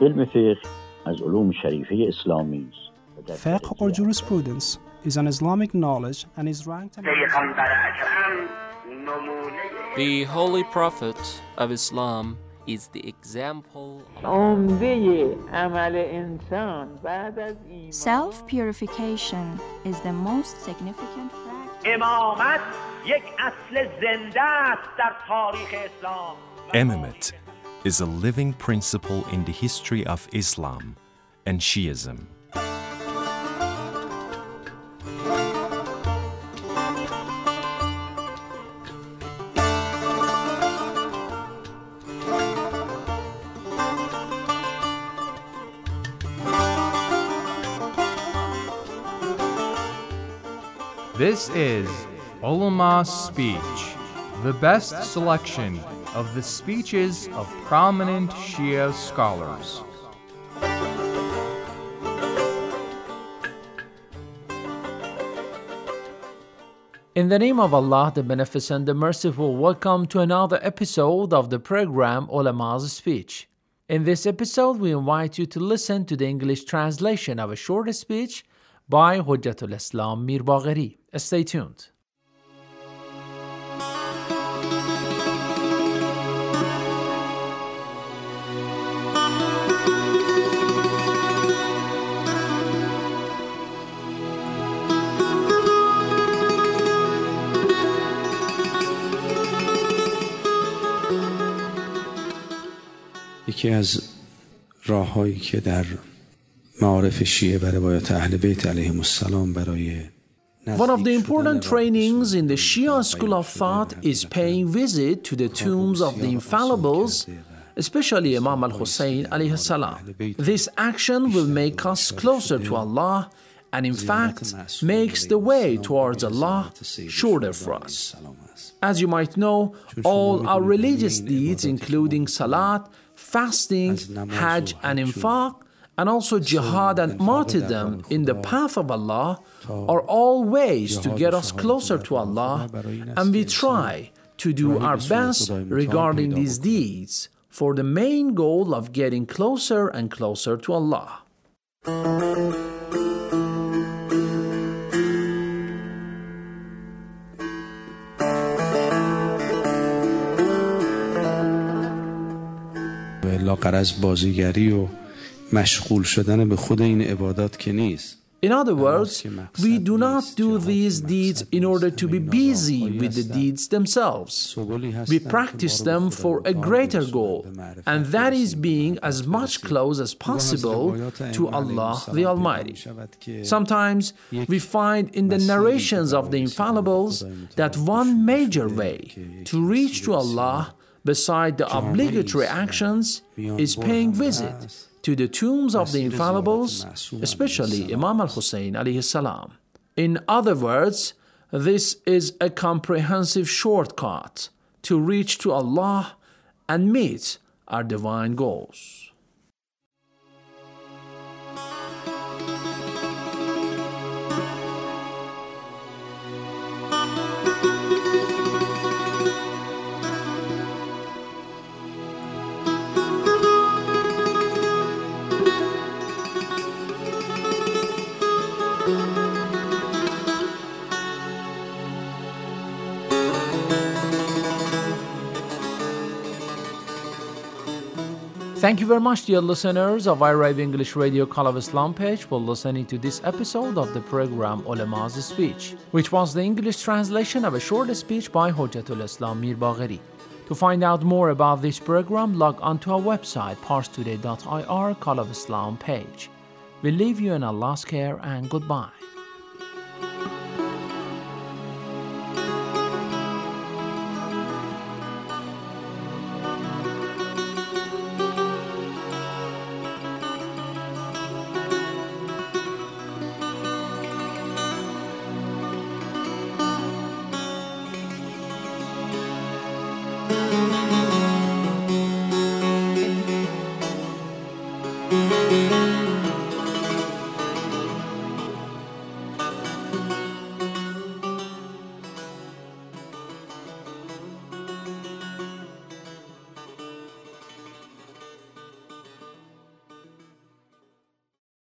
علم فقه از علوم شریفه اسلامی است. Fiqh or jurisprudence is an Islamic knowledge and is ranked The Holy Prophet of Islam is the example Self-purification is the most significant practice. Imamate is a living principle in the history of Islam and Shiism. This is Ulama's Speech, the best selection of the speeches of prominent Shia scholars. In the name of Allah, the Beneficent, the Merciful, welcome to another episode of the program Ulama's Speech. In this episode, we invite you to listen to the English translation of a short speech by Hujjatul Islam Mir Bagheri. Stay tuned. یکی از راه‌هایی که در معارف شیعه و روایات اهل بیت علیهم السلام برای One of the important trainings in the Shia school of thought is paying visit to the tombs of the infallibles, especially Imam al-Hussein alayhi salam. This action will make us closer to Allah and in fact makes the way towards Allah shorter for us. As you might know, all our religious deeds including salat, fasting, hajj and infaq, and also jihad and martyrdom in the path of Allah are all ways to get us closer to Allah, and we try to do our best regarding these deeds for the main goal of getting closer and closer to Allah. لا غرض بازیگری و مشغول شدن به خود این عبادات که نیست. In other words, we do not do these deeds in order to be busy with the deeds themselves. We practice them for a greater goal, and that is being as much close as possible to Allah the Almighty. Sometimes we find in the narrations of the infallibles that one major way to reach to Allah beside the obligatory actions is paying visit to the tombs of the infallibles, especially Imam al-Hussein alayhi salam. In other words, this is a comprehensive shortcut to reach to Allah and meet our divine goals. Thank you very much, dear listeners of iRive English Radio Call of Islam page, for listening to this episode of the program Ulama's Speech, which was the English translation of a short speech by Hujjatul Islam Mir Bagheri. To find out more about this program, log on to our website, parstoday.ir Call of Islam page. We leave you in Allah's care and goodbye.